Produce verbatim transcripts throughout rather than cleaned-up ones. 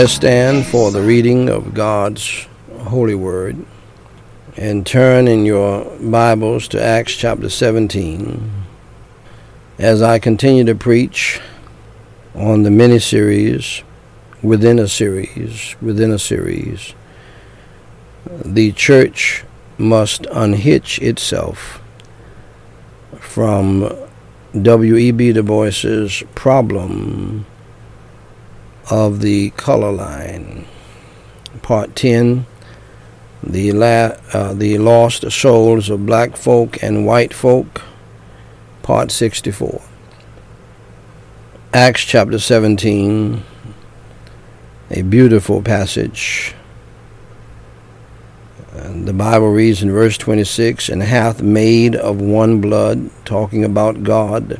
Let's stand for the reading of God's holy word and turn in your Bibles to Acts chapter seventeen as I continue to preach on the mini-series within a series, within a series. The church must unhitch itself from W E B Du Bois's problem of the color line. Part ten, the, la- uh, the lost souls of black folk and white folk. Part sixty-four. Acts chapter seventeen, a beautiful passage. And the Bible reads in verse twenty-six, and hath made of one blood, talking about God.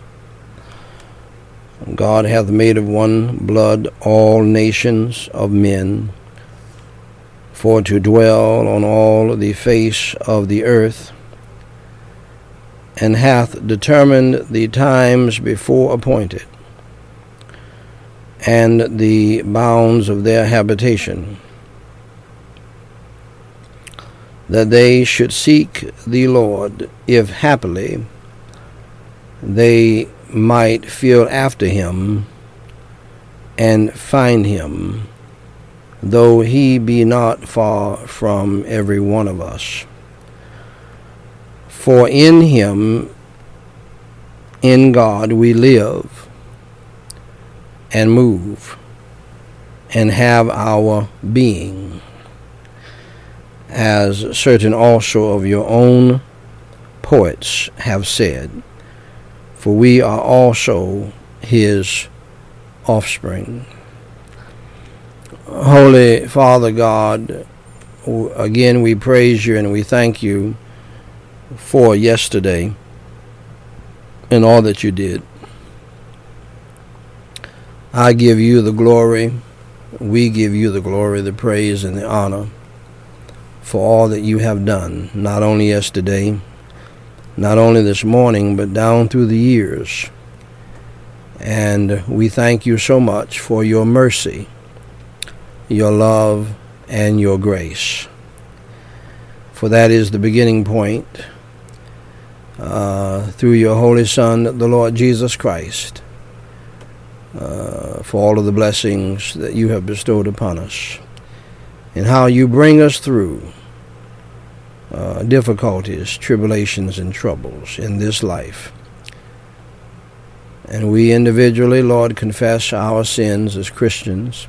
God hath made of one blood all nations of men, for to dwell on all the face of the earth, and hath determined the times before appointed, and the bounds of their habitation, that they should seek the Lord, if happily they might feel after him and find him, though he be not far from every one of us. For in him, in God, we live and move and have our being, as certain also of your own poets have said, for we are also his offspring. Holy Father God, again we praise you and we thank you for yesterday and all that you did. I give you the glory, we give you the glory, the praise, and the honor for all that you have done, not only yesterday, not only this morning, but down through the years. And we thank you so much for your mercy, your love, and your grace. For that is the beginning point, uh, through your Holy Son, the Lord Jesus Christ, uh, for all of the blessings that you have bestowed upon us, and how you bring us through Uh, difficulties, tribulations, and troubles in this life. And we individually, Lord, confess our sins as Christians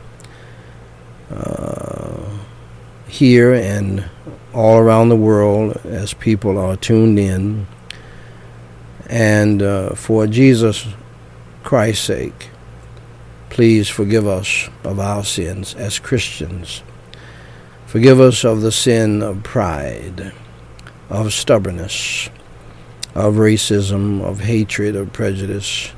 uh, here and all around the world as people are tuned in. And uh, for Jesus Christ's sake, please forgive us of our sins as Christians. Forgive us of the sin of pride, of stubbornness, of racism, of hatred, of prejudice,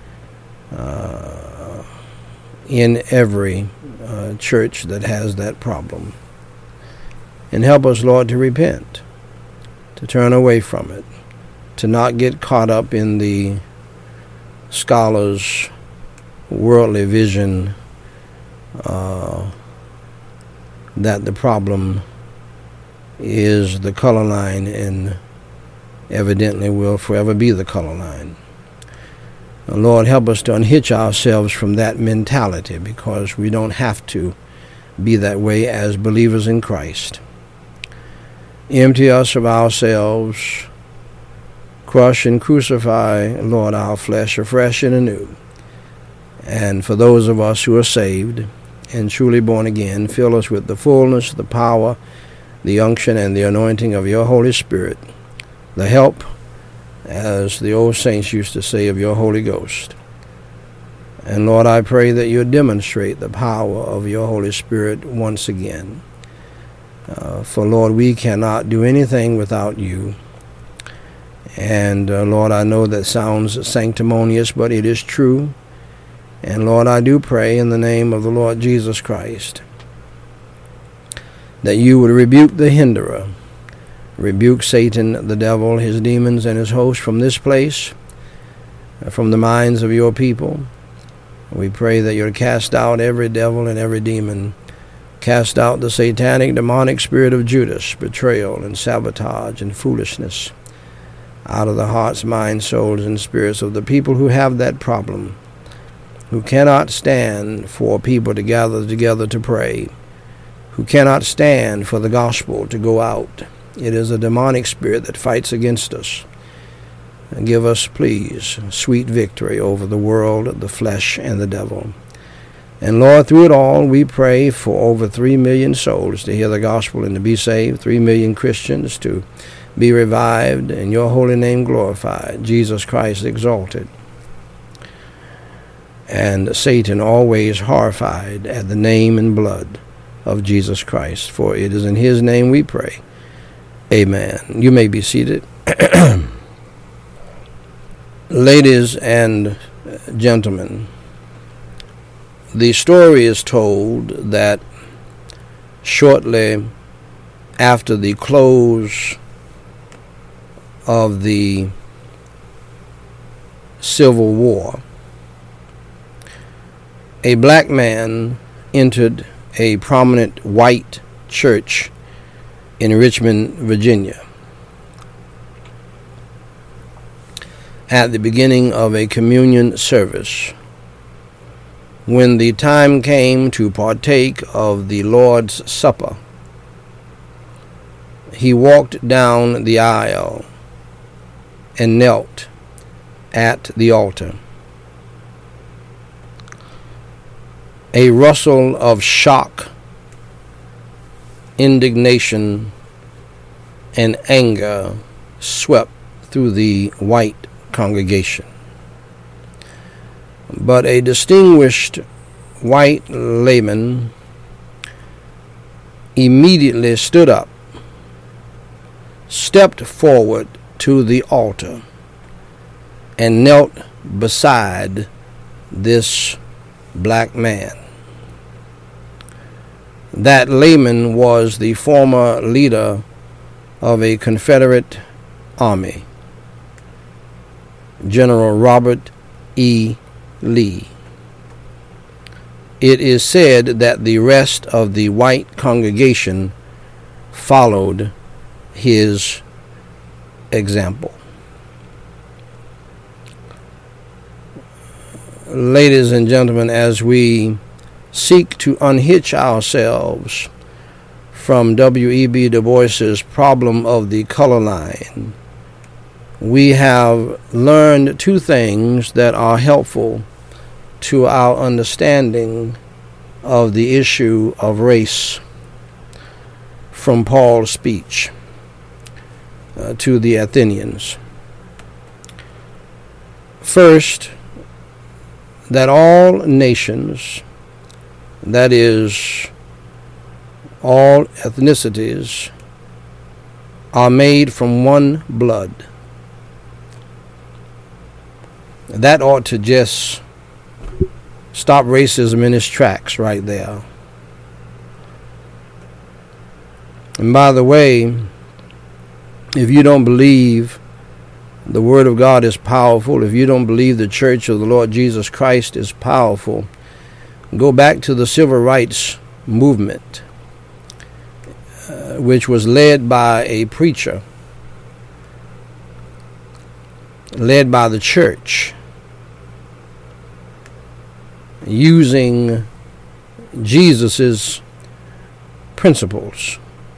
uh, in every uh, church that has that problem. And help us, Lord, to repent, to turn away from it, to not get caught up in the scholar's worldly vision uh, that the problem is the color line and evidently will forever be the color line. Lord, help us to unhitch ourselves from that mentality, because we don't have to be that way as believers in Christ. Empty us of ourselves, crush and crucify, Lord, our flesh afresh and anew. And for those of us who are saved and truly born again, fill us with the fullness, the power, the unction, and the anointing of your Holy Spirit, the help, as the old saints used to say, of your Holy Ghost. And Lord, I pray that you demonstrate the power of your Holy Spirit once again. Uh, for Lord, we cannot do anything without you. And uh, Lord, I know that sounds sanctimonious, but it is true. And Lord, I do pray in the name of the Lord Jesus Christ that you would rebuke the hinderer, rebuke Satan, the devil, his demons, and his host from this place, from the minds of your people. We pray that you'll cast out every devil and every demon. Cast out the satanic, demonic spirit of Judas, betrayal and sabotage and foolishness out of the hearts, minds, souls, and spirits of the people who have that problem, who cannot stand for people to gather together to pray, who cannot stand for the gospel to go out. It is a demonic spirit that fights against us. And give us, please, sweet victory over the world, the flesh, and the devil. And Lord, through it all, we pray for over three million souls to hear the gospel and to be saved, three million Christians to be revived, and your holy name glorified, Jesus Christ exalted, and Satan always horrified at the name and blood of Jesus Christ. For it is in his name we pray. Amen. You may be seated. Ladies and gentlemen, the story is told that shortly after the close of the Civil War, a black man entered a prominent white church in Richmond, Virginia, at the beginning of a communion service. When the time came to partake of the Lord's Supper, he walked down the aisle and knelt at the altar. A rustle of shock, indignation, and anger swept through the white congregation. But a distinguished white layman immediately stood up, stepped forward to the altar, and knelt beside this black man. That layman was the former leader of a Confederate army, General Robert E. Lee. It is said that the rest of the white congregation followed his example. Ladies and gentlemen, as we seek to unhitch ourselves from W E B Du Bois's problem of the color line, we have learned two things that are helpful to our understanding of the issue of race from Paul's speech uh, to the Athenians. First, that all nations, that is, all ethnicities, are made from one blood. That ought to just stop racism in its tracks right there. And by the way, if you don't believe the Word of God is powerful, if you don't believe the Church of the Lord Jesus Christ is powerful, go back to the Civil Rights Movement, uh, which was led by a preacher, led by the church, using Jesus's principles,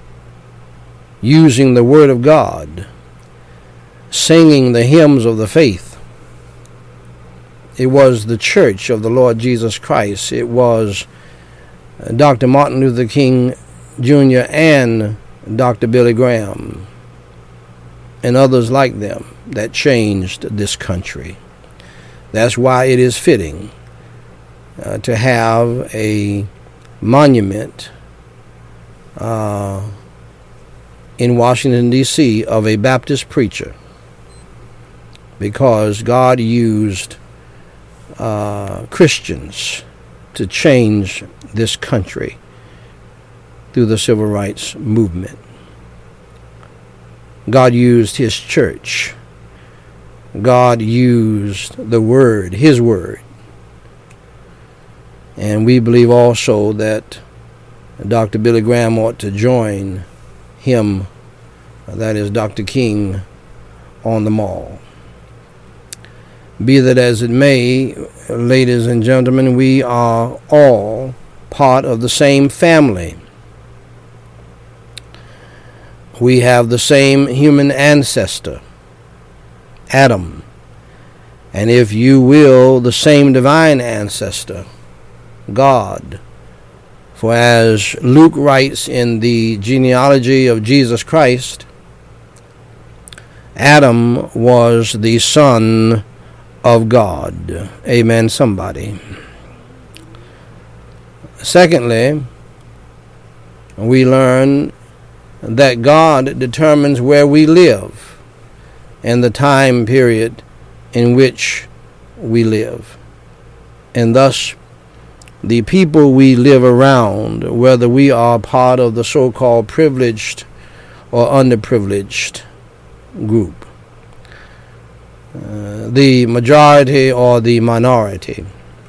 using the Word of God, singing the hymns of the faith. It was the church of the Lord Jesus Christ. It was Doctor Martin Luther King Junior and Doctor Billy Graham and others like them that changed this country. That's why it is fitting uh, to have a monument uh, in Washington, D C of a Baptist preacher, because God used uh, Christians to change this country through the Civil Rights Movement. God used His church. God used the Word, His Word, And we believe also that Doctor Billy Graham ought to join him, that is Doctor King, on the mall. Be that as it may, ladies and gentlemen, we are all part of the same family. We have the same human ancestor, Adam, and if you will, the same divine ancestor, God. For as Luke writes in the genealogy of Jesus Christ, Adam was the son of God. Amen, somebody. Secondly, we learn that God determines where we live and the time period in which we live. And thus, the people we live around, whether we are part of the so-called privileged or underprivileged group, uh, the majority or the minority.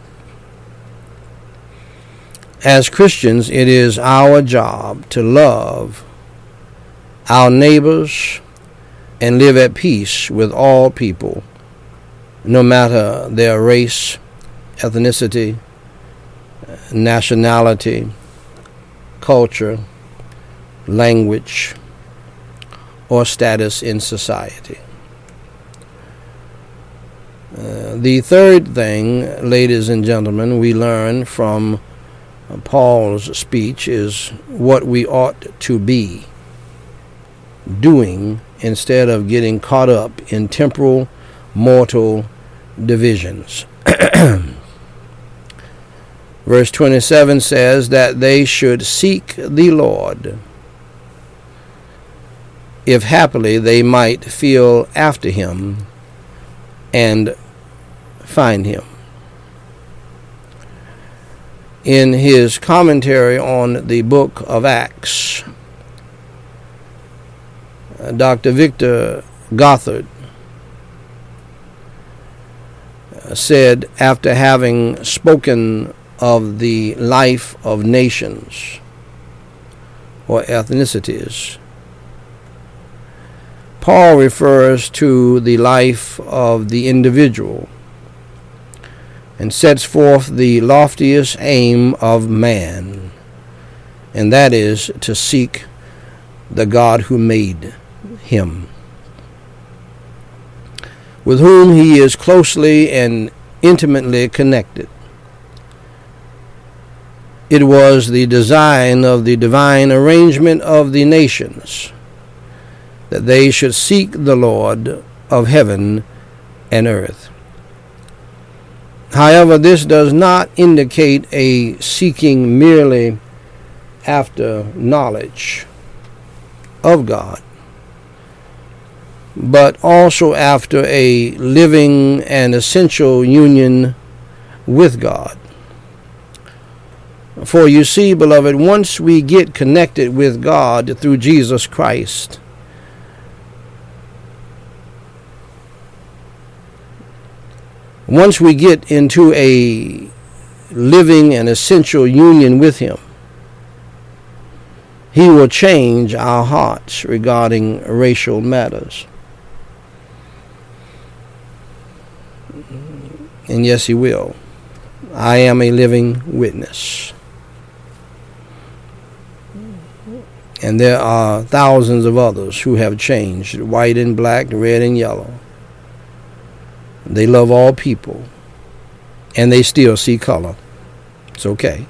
As Christians, it is our job to love our neighbors and live at peace with all people, no matter their race, ethnicity, nationality, culture, language, or status in society. Uh, the third thing, ladies and gentlemen, we learn from Paul's speech is what we ought to be doing instead of getting caught up in temporal, mortal divisions. Verse twenty-seven says that they should seek the Lord, if happily they might feel after him and find him. In his commentary on the book of Acts, Doctor Victor Gothard said, after having spoken of the life of nations or ethnicities, Paul refers to the life of the individual and sets forth the loftiest aim of man, and that is to seek the God who made him, with whom he is closely and intimately connected. It was the design of the divine arrangement of the nations that they should seek the Lord of heaven and earth. However, this does not indicate a seeking merely after knowledge of God, but also after a living and essential union with God. For you see, beloved, once we get connected with God through Jesus Christ, once we get into a living and essential union with him, he will change our hearts regarding racial matters. And yes, he will. I am a living witness. And there are thousands of others who have changed, white and black, red and yellow. They love all people, and they still see color. It's okay.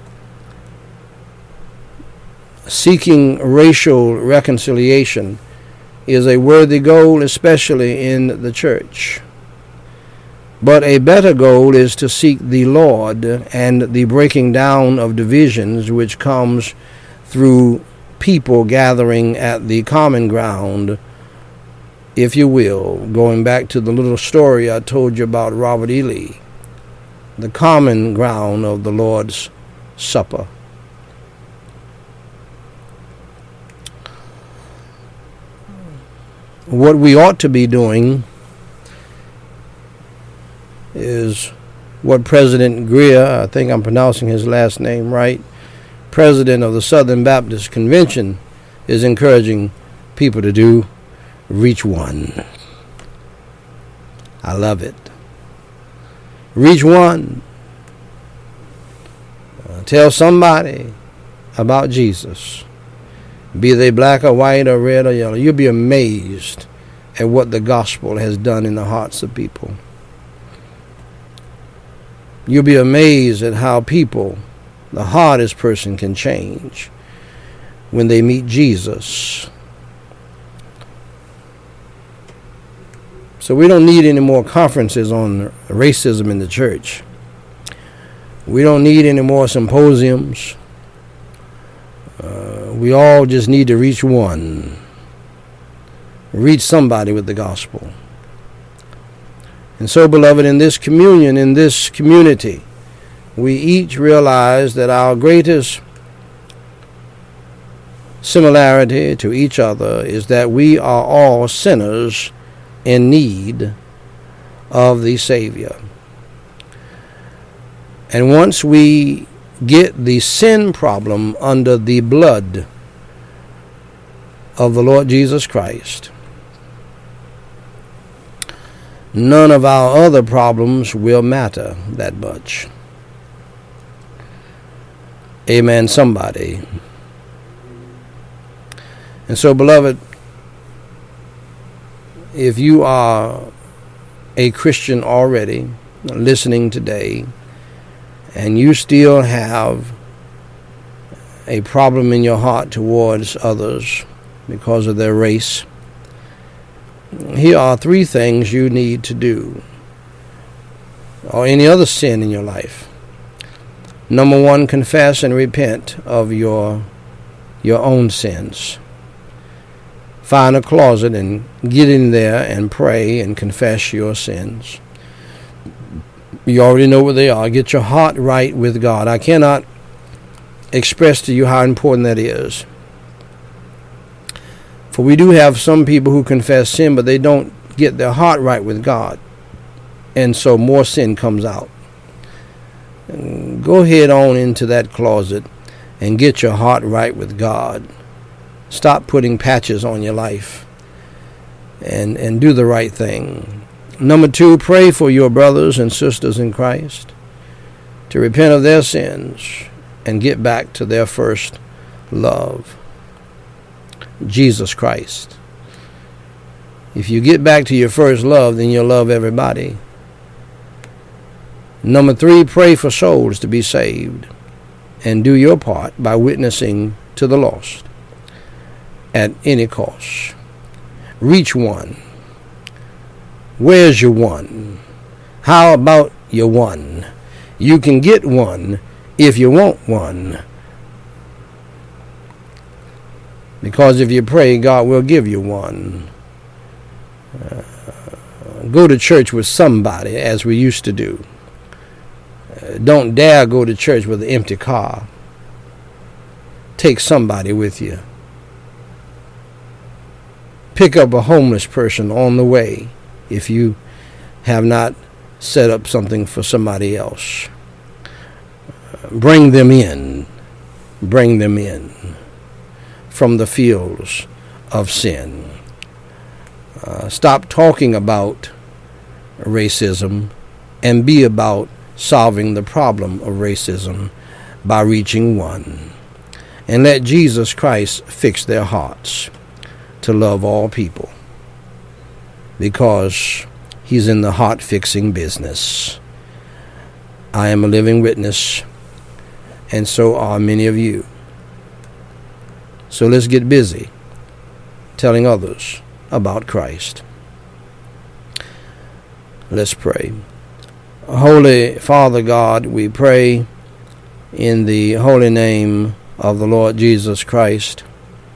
Seeking racial reconciliation is a worthy goal, especially in the church. But a better goal is to seek the Lord and the breaking down of divisions which comes through people gathering at the common ground, if you will, going back to the little story I told you about Robert E. Lee, the common ground of the Lord's Supper. What we ought to be doing is what President Greer, I think I'm pronouncing his last name right, president of the Southern Baptist Convention, is encouraging people to do. Reach one. I love it. Reach one. Uh, tell somebody about Jesus. Be they black or white or red or yellow. You'll be amazed at what the gospel has done in the hearts of people. You'll be amazed at how people, the hardest person, can change when they meet Jesus. So we don't need any more conferences on racism in the church. We don't need any more symposiums. Uh, we all just need to reach one. Reach somebody with the gospel. And so, beloved, in this communion, in this community, we each realize that our greatest similarity to each other is that we are all sinners in need of the Savior. And once we get the sin problem under the blood of the Lord Jesus Christ, none of our other problems will matter that much. Amen, somebody. And so, beloved, if you are a Christian already, listening today, and you still have a problem in your heart towards others because of their race, here are three things you need to do, or any other sin in your life. Number one, confess and repent of your your own sins. Find a closet and get in there and pray and confess your sins. You already know what they are. Get your heart right with God. I cannot express to you how important that is. For we do have some people who confess sin, but they don't get their heart right with God. And so more sin comes out. Go head on into that closet and get your heart right with God. Stop putting patches on your life and, and do the right thing. Number two, pray for your brothers and sisters in Christ to repent of their sins and get back to their first love, Jesus Christ. If you get back to your first love, then you'll love everybody. Number three, pray for souls to be saved and do your part by witnessing to the lost at any cost. Reach one. Where's your one? How about your one? You can get one if you want one. Because if you pray, God will give you one. Uh, go to church with somebody, as we used to do. Uh, don't dare go to church with an empty car. Take somebody with you. Pick up a homeless person on the way if you have not set up something for somebody else. Bring them in. Bring them in from the fields of sin. Uh, stop talking about racism and be about solving the problem of racism by reaching one. And let Jesus Christ fix their hearts to love all people, because he's in the heart-fixing business. I am a living witness, and so are many of you. So let's get busy telling others about Christ. Let's pray. Holy Father God, we pray in the holy name of the Lord Jesus Christ.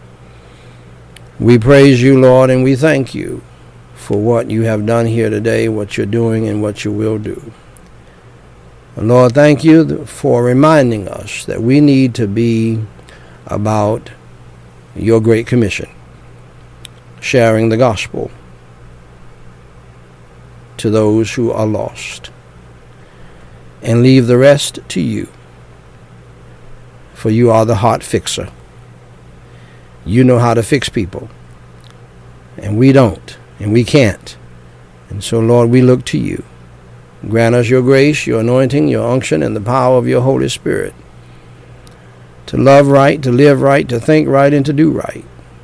We praise you, Lord, and we thank you for what you have done here today, what you're doing, and what you will do. Lord, thank you for reminding us that we need to be about your great commission, sharing the gospel to those who are lost. and leave the rest to you. For you are the heart fixer. You know how to fix people. And we don't, and we can't. And so, Lord, we look to you. Grant us your grace, your anointing, your unction, and the power of your Holy Spirit to love right, to live right, to think right, and to do right.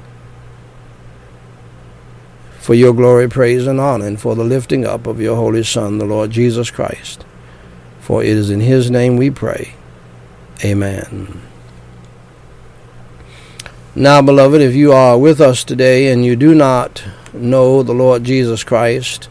For your glory, praise, and honor, and for the lifting up of your Holy Son, the Lord Jesus Christ. For it is in his name we pray. Amen. Now, beloved, if you are with us today and you do not know the Lord Jesus Christ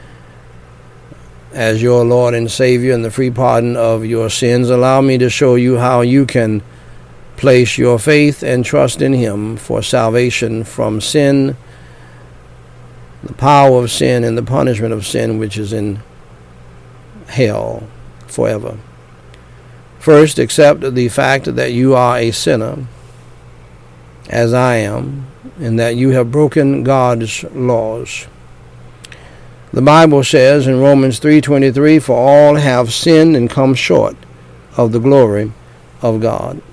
as your Lord and Savior and the free pardon of your sins, allow me to show you how you can place your faith and trust in him for salvation from sin, the power of sin, and the punishment of sin, which is in hell forever. First, accept the fact that you are a sinner, as I am, and that you have broken God's laws. The Bible says in Romans three twenty-three, for all have sinned and come short of the glory of God.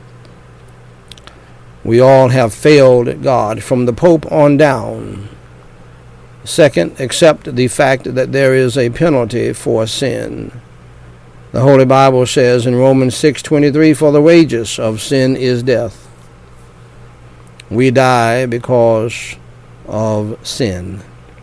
We all have failed God from the Pope on down. Second, accept the fact that there is a penalty for sin. The Holy Bible says in Romans six twenty-three, for the wages of sin is death. We die because of sin.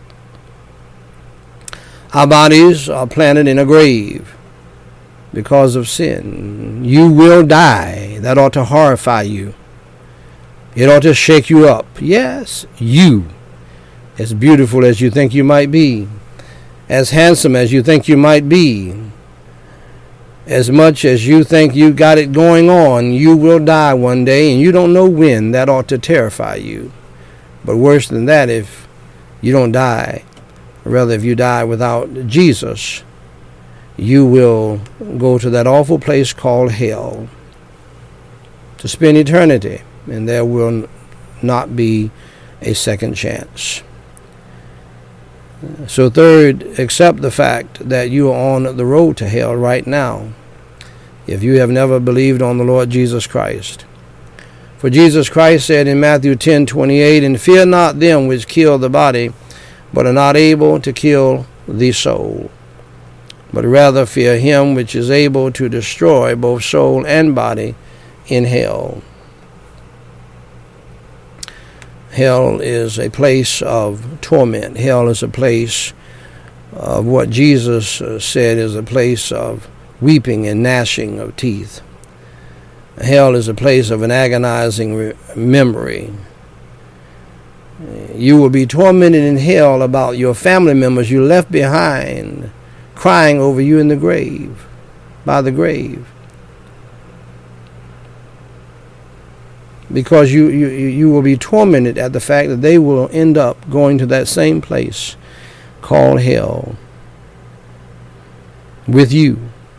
Our bodies are planted in a grave because of sin. You will die. That ought to horrify you. It ought to shake you up. Yes, you, as beautiful as you think you might be, as handsome as you think you might be, as much as you think you got it going on, you will die one day, and you don't know when. That ought to terrify you. But worse than that, if you don't die, or rather if you die without Jesus, you will go to that awful place called hell to spend eternity, and there will not be a second chance. So third, accept the fact that you are on the road to hell right now if you have never believed on the Lord Jesus Christ. For Jesus Christ said in Matthew ten twenty-eight, and fear not them which kill the body, but are not able to kill the soul, but rather fear him which is able to destroy both soul and body in hell. Hell is a place of torment. Hell is a place of what Jesus said is a place of weeping and gnashing of teeth. Hell is a place of an agonizing re- memory. You will be tormented in hell about your family members you left behind, crying over you in the grave, by the grave. Because you, you, you will be tormented at the fact that they will end up going to that same place called hell with you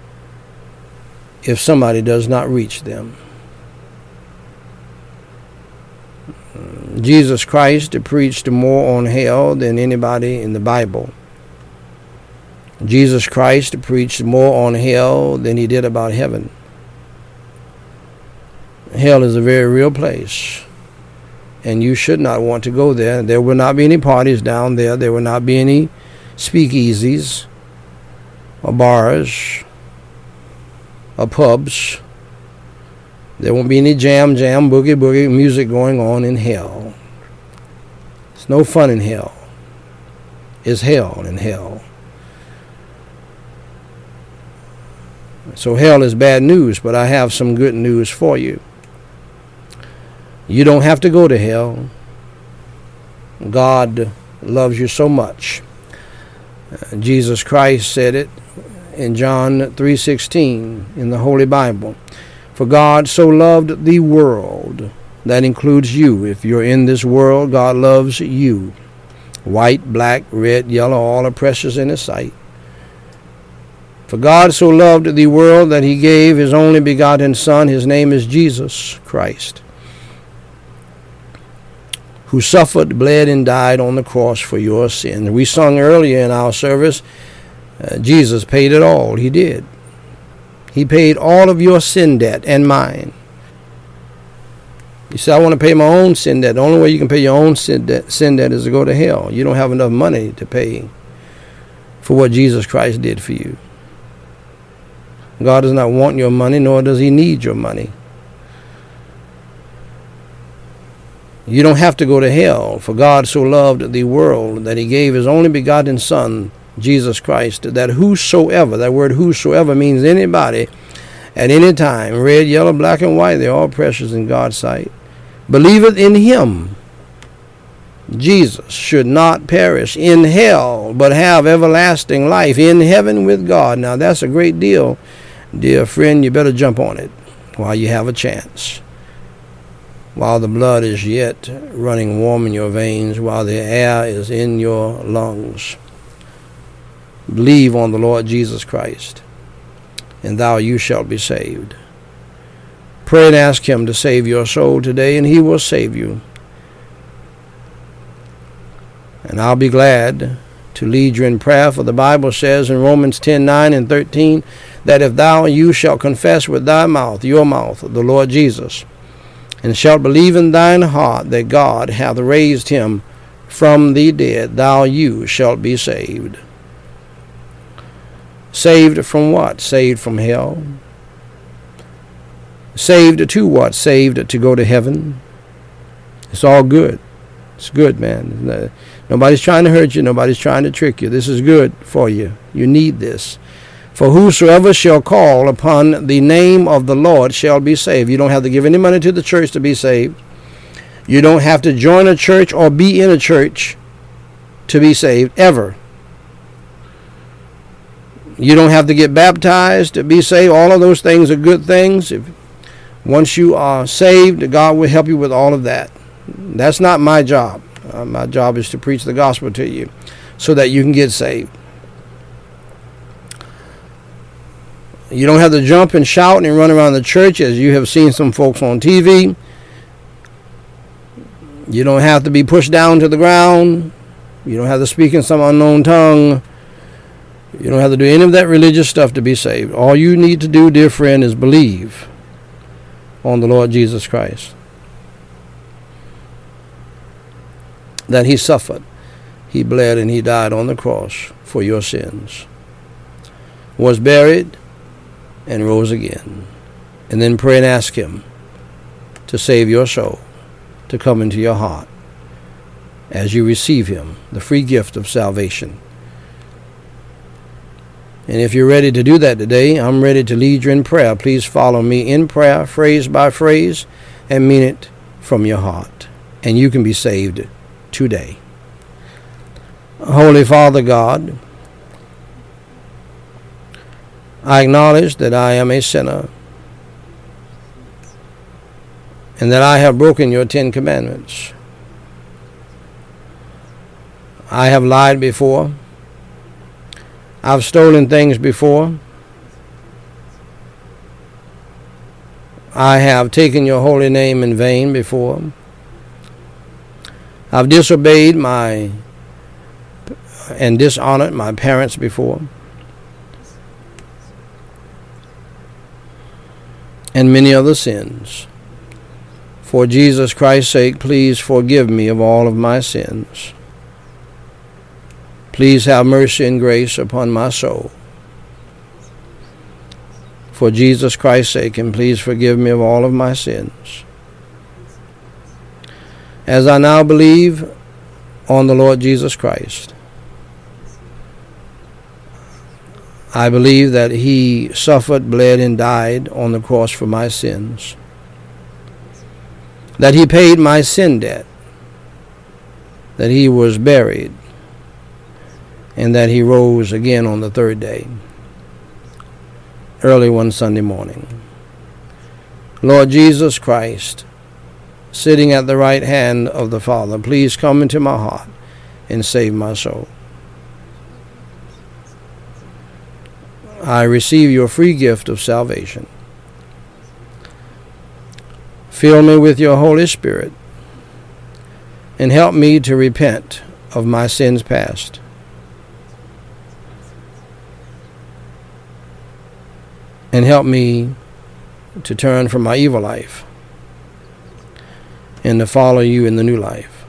if somebody does not reach them. Jesus Christ preached more on hell than anybody in the Bible. Jesus Christ preached more on hell than he did about heaven. Hell is a very real place, and you should not want to go there. There will not be any parties down there. There will not be any speakeasies or bars or pubs. There won't be any jam, jam, boogie, boogie music going on in hell. There's no fun in hell. It's hell in hell. So hell is bad news, but I have some good news for you. You don't have to go to hell. God loves you so much. Uh, Jesus Christ said it in John three sixteen in the Holy Bible. For God so loved the world, that includes you. If you're in this world, God loves you. White, black, red, yellow, all are precious in his sight. For God so loved the world that he gave his only begotten Son. His name is Jesus Christ, who suffered, bled, and died on the cross for your sin. We sung earlier in our service, uh, Jesus paid it all. He did. He paid all of your sin debt and mine. You say, I want to pay my own sin debt. The only way you can pay your own sin debt, sin debt is to go to hell. You don't have enough money to pay for what Jesus Christ did for you. God does not want your money, nor does he need your money. You don't have to go to hell, for God so loved the world that he gave his only begotten Son, Jesus Christ, that whosoever, that word whosoever means anybody, at any time, red, yellow, black, and white, they're all precious in God's sight, believeth in him, Jesus, should not perish in hell, but have everlasting life in heaven with God. Now that's a great deal, dear friend. You better jump on it while you have a chance, while the blood is yet running warm in your veins, while the air is in your lungs. Believe on the Lord Jesus Christ, and thou you shalt be saved. Pray and ask him to save your soul today, and he will save you. And I'll be glad to lead you in prayer, for the Bible says in Romans ten, nine and thirteen, that if thou you shalt confess with thy mouth, your mouth, the Lord Jesus, and shalt believe in thine heart that God hath raised him from the dead, thou you shalt be saved. Saved from what? Saved from hell. Saved to what? Saved to go to heaven. It's all good. It's good, man. Nobody's trying to hurt you. Nobody's trying to trick you. This is good for you. You need this. For whosoever shall call upon the name of the Lord shall be saved. You don't have to give any money to the church to be saved. You don't have to join a church or be in a church to be saved, ever. You don't have to get baptized to be saved. All of those things are good things. If once you are saved, God will help you with all of that. That's not my job. Uh, my job is to preach the gospel to you so that you can get saved. You don't have to jump and shout and run around the church as you have seen some folks on T V. You don't have to be pushed down to the ground. You don't have to speak in some unknown tongue. You don't have to do any of that religious stuff to be saved. All you need to do, dear friend, is believe on the Lord Jesus Christ, that he suffered, he bled, and he died on the cross for your sins, was buried, and rose again. And then pray and ask him to save your soul, to come into your heart as you receive him, the free gift of salvation. And if you're ready to do that today, I'm ready to lead you in prayer. Please follow me in prayer, phrase by phrase, and mean it from your heart. And you can be saved today. Holy Father God, I acknowledge that I am a sinner and that I have broken your Ten Commandments. I have lied before. I've stolen things before. I have taken your holy name in vain before. I've disobeyed my and dishonored my parents before. And many other sins. For Jesus Christ's sake, please forgive me of all of my sins. Please have mercy and grace upon my soul. For Jesus Christ's sake, and please forgive me of all of my sins. As I now believe on the Lord Jesus Christ, I believe that he suffered, bled, and died on the cross for my sins, that he paid my sin debt, that he was buried, and that he rose again on the third day, early one Sunday morning. Lord Jesus Christ, sitting at the right hand of the Father, please come into my heart and save my soul. I receive your free gift of salvation. Fill me with your Holy Spirit and help me to repent of my sins past. and help me to turn from my evil life and to follow you in the new life.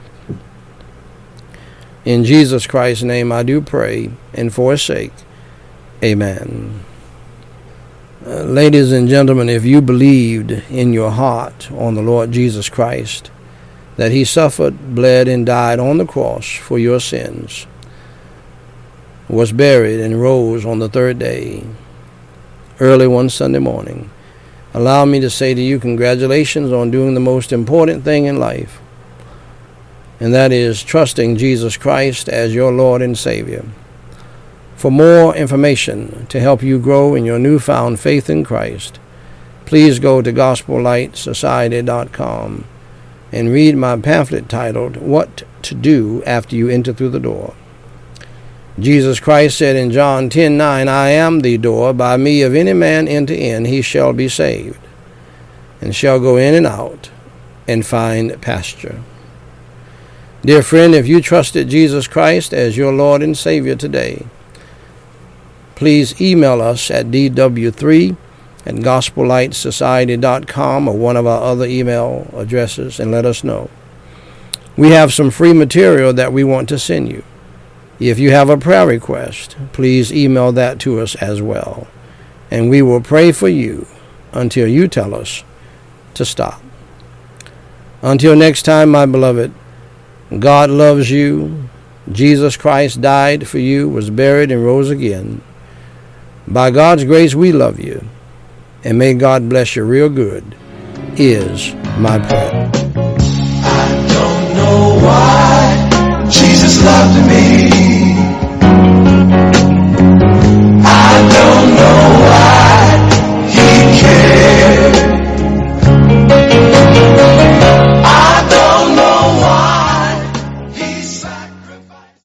In Jesus Christ's name I do pray, and for his sake, amen. Uh, ladies and gentlemen, if you believed in your heart on the Lord Jesus Christ, that he suffered, bled, and died on the cross for your sins, was buried, and rose on the third day, early one Sunday morning, allow me to say to you, congratulations on doing the most important thing in life, and that is trusting Jesus Christ as your Lord and Savior. For more information to help you grow in your newfound faith in Christ, please go to gospel light society dot com and read my pamphlet titled, What to Do After You Enter Through the Door. Jesus Christ said in John ten nine, I am the door. By me if any man enter in, he shall be saved, and shall go in and out, and find pasture. Dear friend, if you trusted Jesus Christ as your Lord and Savior today, please email us at d w three at gospel light society dot com or one of our other email addresses and let us know. We have some free material that we want to send you. If you have a prayer request, please email that to us as well, and we will pray for you until you tell us to stop. Until next time, my beloved, God loves you. Jesus Christ died for you, was buried, and rose again. By God's grace, we love you, and may God bless you real good, is my prayer.